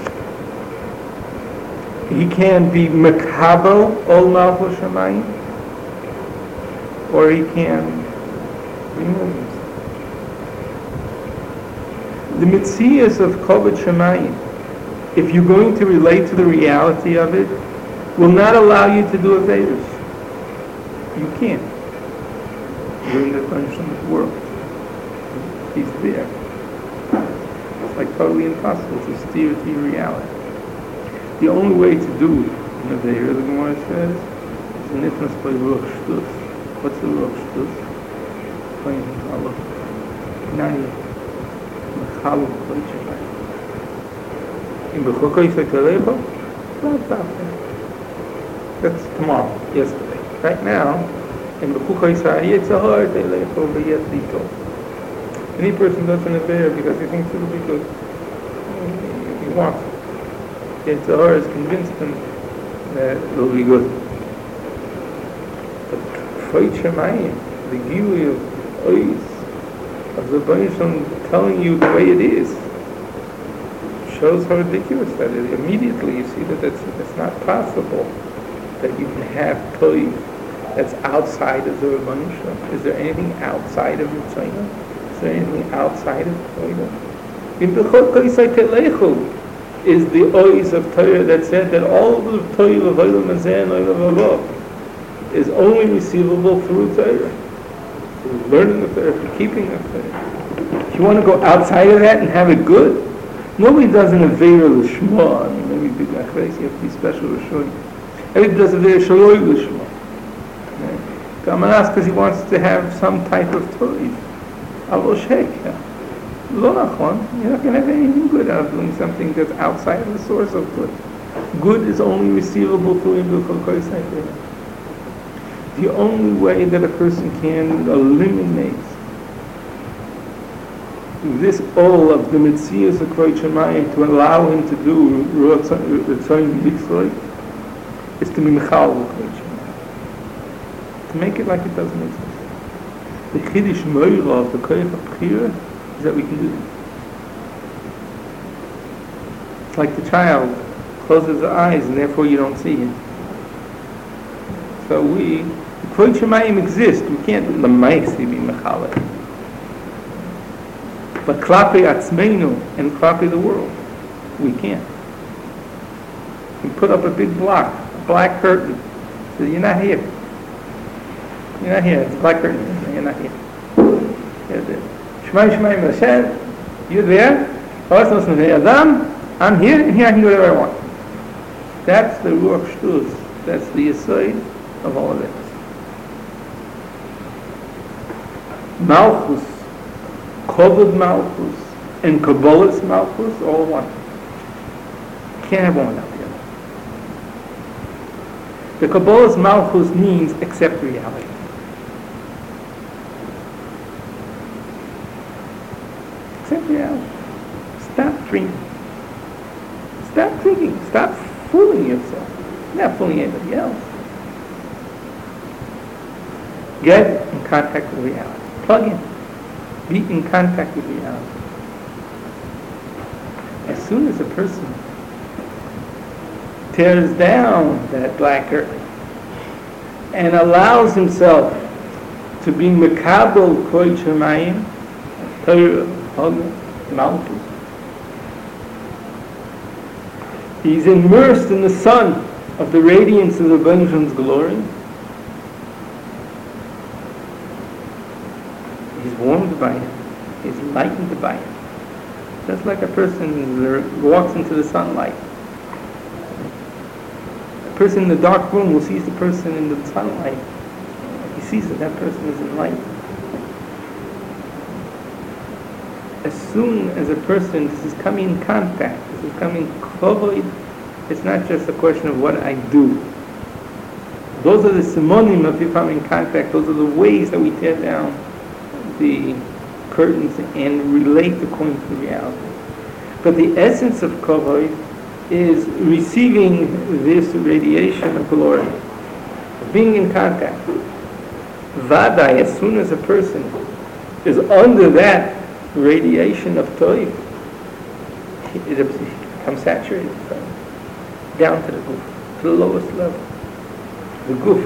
He can be mekabel ol malchus shamayim, or he can remove himself. The mitzias of Kvod Shemayim, if you're going to relate to the reality of it, will not allow you to do averos. You can't. You're in the Rebbeinu world. He's there. It's like totally impossible to steer to your reality. The only way to do it, in the Ve'er, the Gemara says, is an itnas by Ruach Shtus. What's the Ruach Shtus? Plain and hollow. Nani. Mechalo Kvod Shemayim. In Bechukah Yisrael Telecho? Not that. That's tomorrow, yesterday. Right now, in Bechukah Yisrael Yitzhahar Telecho V'yet Lito. Any person does an affair because he thinks it'll be good. He wants it. Yitzhahar has convinced him that it'll be good. But Kvod Shemayim, the Gili of Ois, of the Rebbeinu Shalom telling you the way it is, shows how ridiculous that is. Immediately you see that it's, it's not possible that you can have Toiv that's outside of the Rebbeinu Shalom. Is there anything outside of Yitzhahar? Is there anything outside of Torah? In Bechukah Yisrael Telecho is the Ois of Torah that said that all of the Torah of Olam Hazeh and Olam Haba is only receivable through Torah. Through learning the Torah, through keeping the Torah. If you want to go outside of that and have it good, nobody does an Aveira L'Shma. I mean, maybe big Achreis, you have to be special Rishonim. Everybody does Aveira Shaloi L'Shma. Kamanas, because he wants to have some type of Torah. Avo Sheikh. Lo nachon, you're not going to have anything good out of doing something that's outside of the source of good. Good is only receivable through Bechukah Yisrael. The only way that a person can eliminate this all of the mitzias of Kvod Shemayim to allow him to do Ritzayin Yitzchak is to be Michal Kvod Shemayim. To make it like it doesn't exist. The Chiddush Moira of the Koyach HaBchira is that we can do it. It's like the child closes his eyes and therefore you don't see him. So we, the Kvod Shemayim exist. We can't do the Maisi be Mechalek. But Klapi Atzmeinu and Klapi the world, we can't. We put up a big block, a black curtain. So you're not here. You're not here. It's a black curtain. You're not here. Shema Shemayim Hashem. You're there. I'm here, and here I can do whatever I want. That's the Ruach Shtus. That's the Yesod of all of this. Malchus, Kobod Malchus, and Kabbalah's Malchus, all one. Can't have one without the other. The Kabbalah's Malchus means accept reality. Accept reality. Stop dreaming. Stop thinking. Stop fooling yourself. You're not fooling anybody else. Get in contact with reality. Plug in. Be in contact with reality. As soon as a person tears down that black earth and allows himself to be mekabel kol shemayim, Torah, Haggadah, Malchus, he's immersed in the sun of the radiance of the Benjamin's glory. He's warmed by it. He's lightened by it. Just like a person walks into the sunlight. A person in the dark room will see the person in the sunlight. He sees that that person is enlightened. As soon as a person, this is coming in contact, this is coming kavod, it's not just a question of what I do. Those are the simonim of you coming in contact. Those are the ways that we tear down the curtains and relate according to reality. But the essence of kavod is receiving this radiation of glory, being in contact. Vadai, as soon as a person is under that radiation of toiv, it becomes saturated down to the goof, to the lowest level, the goof.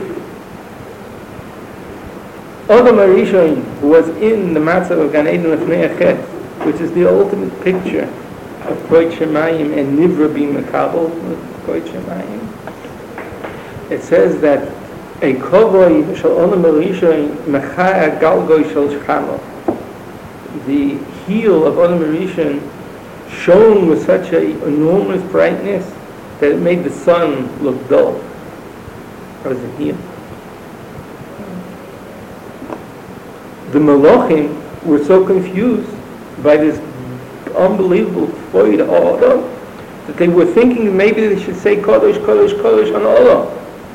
Adam HaRishon, who was in the Matzah of Gan Eden Lefnei Achet, which is the ultimate picture of Koit Shemayim and Nivra being Mekabel with Koit Shemayim. It says that a Kovoi Shal Adam HaRishon Mechaya Galgoi Shal Shchamo. The heel of Adam HaRishon shone with such an enormous brightness that it made the sun look dull. That was the heel. The Malachim were so confused by this unbelievable void of Adam that they were thinking maybe they should say Kodesh, Kodesh, Kodesh on Allah.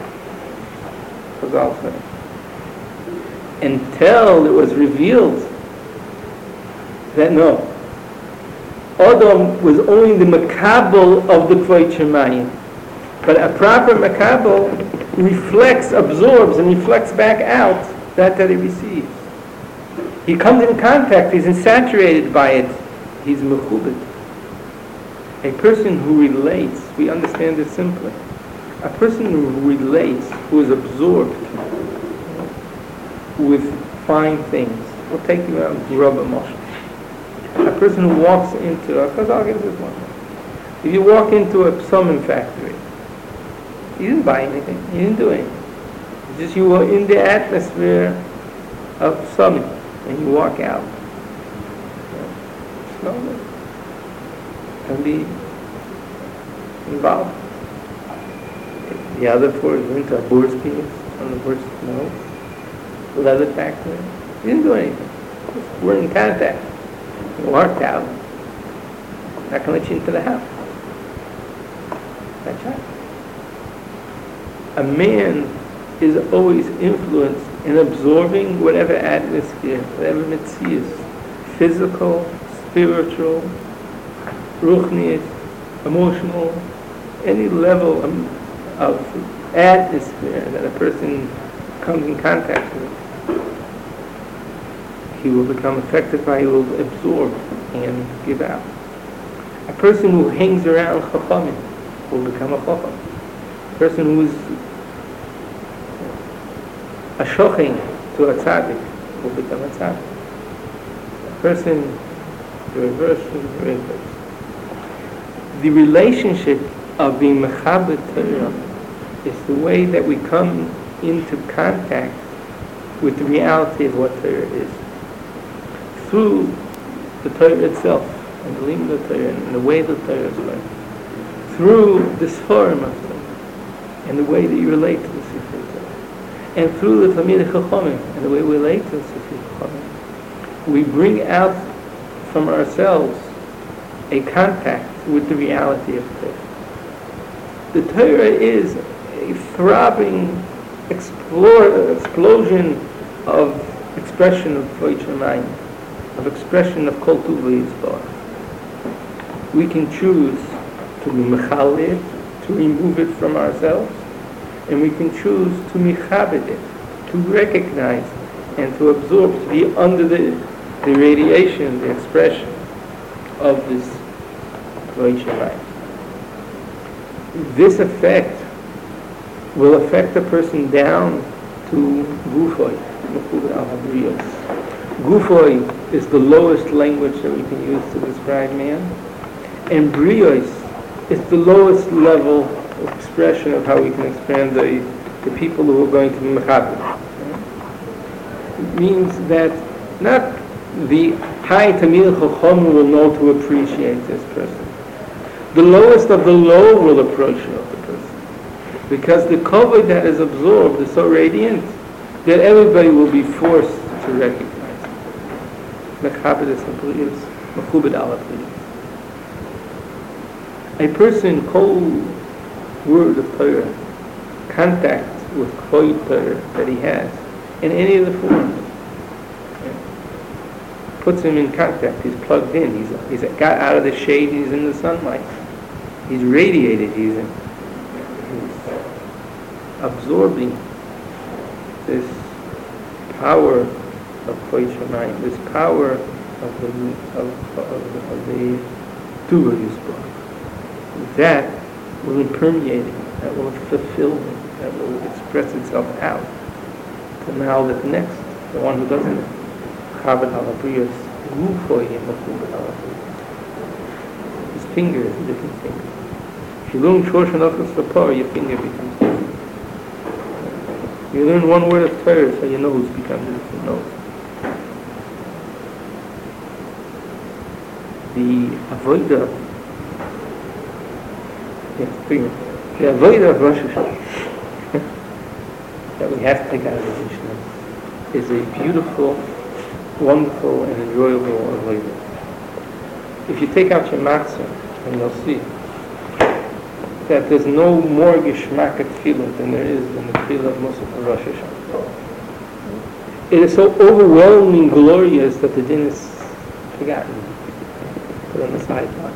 Until it was revealed that no, Adam was only the Makabel of the Kvod Shemayim. But a proper Makabel reflects, absorbs, and reflects back out that that he receives. He comes in contact, he's saturated by it, he's mechubed. A person who relates, we understand it simply. A person who relates, who is absorbed with fine things. We'll take you out of Rabbi Moshe. A person who walks into, because I'll give this one. If you walk into a psalmon factory, you didn't buy anything, you didn't do anything. It's just you were in the atmosphere of psalmon. And you walk out. Slowly. And be involved. The other four went to a Burski's on the Burski's nose. Leather factory. You didn't do anything. Just we're in contact. You walked out. Not going to let you into the house. That's right. A man is always influenced in absorbing whatever atmosphere, whatever metzius, physical, spiritual, ruchnius, emotional, any level of, of atmosphere that a person comes in contact with, he will become affected by, he will absorb and give out. A person who hangs around chachamim will become a chacham. A person who is a shochin to a tzaddik will become a tzaddik. A person, the reverse is the reverse. The relationship of being mechaber Torah is the way that we come into contact with the reality of what Torah is. Through the Torah itself. and the limud of Torah, and the way the Torah is learned, through the Sforim of Torah, and the way that you relate to the Sifrei Torah, and through the Talmidei Chachamim, and the way we relate to the Sifrei Chachamim, we bring out from ourselves a contact with the reality of Torah. The Torah is a throbbing explore, explosion of expression of Kvod Shemayim, of expression of Kol Tuv V'Yizbarach. We can choose to be mechal it, to remove it from ourselves, and we can choose to mechabed it, to recognize and to absorb, to be under the, the radiation, the expression of this Kvod Shemayim. This effect will affect a person down to Gufoy, Mechubed al Habriyos. Gufoy is the lowest language that we can use to describe man, and Briyos is the lowest level of expression of how we can expand the, the people who are going to be Mechabed. It means that not the high Tamil Chacham will know to appreciate this person. The lowest of the low will approach the person, because the kavod that is absorbed is so radiant that everybody will be forced to recognize it. Mechabed es habriyos, mechubed al habriyos. A person, kol word of Torah, contact with kvod Torah that he has in any of the forms, puts him in contact. He's plugged in. He's he's got out of the shade. He's in the sunlight. He's radiated. He's, in, he's absorbing this power of Kvod Shemayim, this power of the of, of, of the Tuva Yisbarach. That will permeate him. That will fulfill him. That will express itself out to now the next, the one who doesn't. Chabad al Habriyos, Gufoy Mechubed al Habriyos. His finger is a different finger. If you learn Shosh Anachos V'Par, your finger becomes different. You learn one word of Torah, so your nose becomes a different nose. The Avodah, yes, finger. The Avodah of Rosh Hashanah that we have to take out of the Mishnah is a beautiful, wonderful and enjoyable avodah. If you take out your matzah, and you'll see that there's no more geschmack at tefillah than there is in the tefillah of Musaf of Rosh Hashanah. It is so overwhelming glorious that the din is forgotten, put on the sidelines.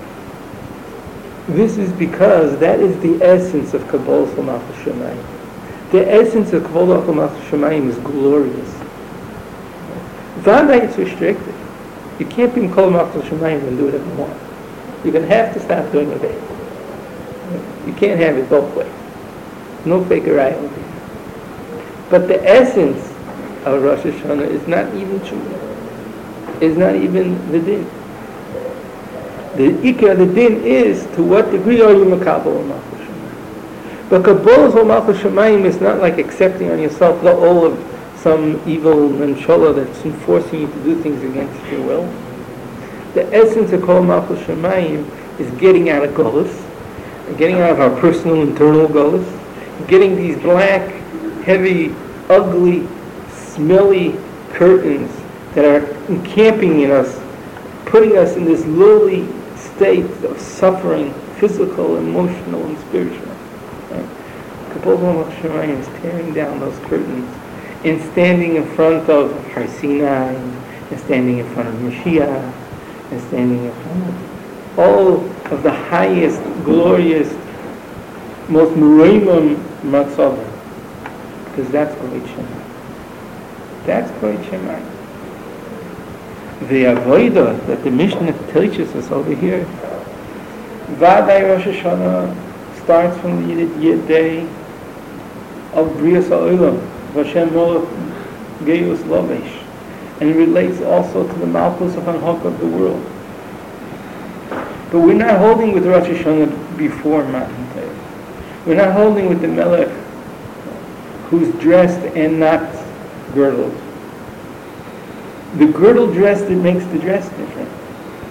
This is because that is the essence of Kabbalah Malchus Shemayim. The essence of Kabbalah Malchus Shemayim is glorious. Vada it's restricted. You can't be in Kol Malchus Shemayim and do whatever you want. You're going to have to stop doing it. You can't have it both ways. No fakerai over here. But the essence of Rosh Hashanah is not even true. Is not even the din. The ikar, the din is to what degree are you makabel or Malchus Shemayim. But Kabbalah or Malchus Shemayim is not like accepting on yourself the all of some evil menshola that's enforcing you to do things against your will. The essence of Kol Malchus Shemayim is getting out of Golus, getting out of our personal internal Golus, getting these black, heavy, ugly, smelly curtains that are encamping in us, putting us in this lowly state of suffering, physical, emotional, and spiritual. Right? Kol Malchus Shemayim is tearing down those curtains and standing in front of Har Sinai, and standing in front of Mashiach, and standing in front of all of the highest, glorious, most meroimim matzavah. Because that's Kvod Shemayim. That's Kvod Shemayim. The avodah that the Mishnah teaches us over here, Vadai Rosh Hashanah starts from the Yid day of Brias HaOlam, Vashem Molech Geus Lovesh, and it relates also to the Malchus of Anhok of the world. But we're not holding with Rosh Hashanah before Matan Torah. We're not holding with the Melech who's dressed and not girdled. The girdle dress that makes the dress different.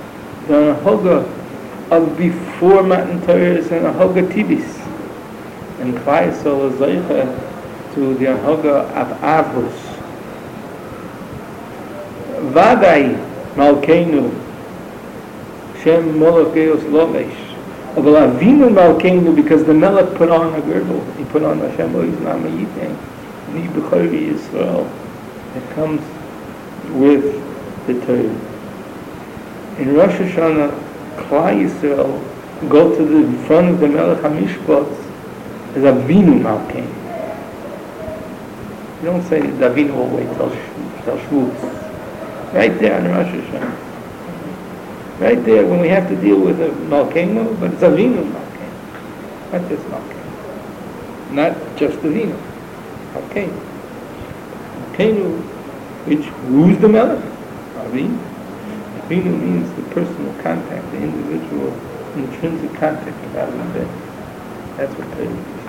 the Hoga of before Matan Torah is an Hoga Tibis. And Klai Yisrael is Zeicha to the Hoga of Avos. Vadai Malkeinu Shem Moloch Geos Lomesh. But Avinu Malkeinu, because the Melech put on a girdle, he put on Hashem Oiznam Yiteng, the Bechori Yisrael, that comes with the Torah. In Rosh Hashanah, Klai Yisrael go to the front of the Melech HaMishpat as Avinu Malkeinu. You don't say that Avinu will wait till, till Shavuos. Right there in Rosh Hashanah. Right there, when we have to deal with a Malkeinu, but it's Avinu Malkeinu, not just Malkeinu, not just Avinu, Malkeinu. Malkeinu, which who's the Melech? Avinu. Avinu means the personal contact, the individual, intrinsic contact with Avinu. That's what Torah is.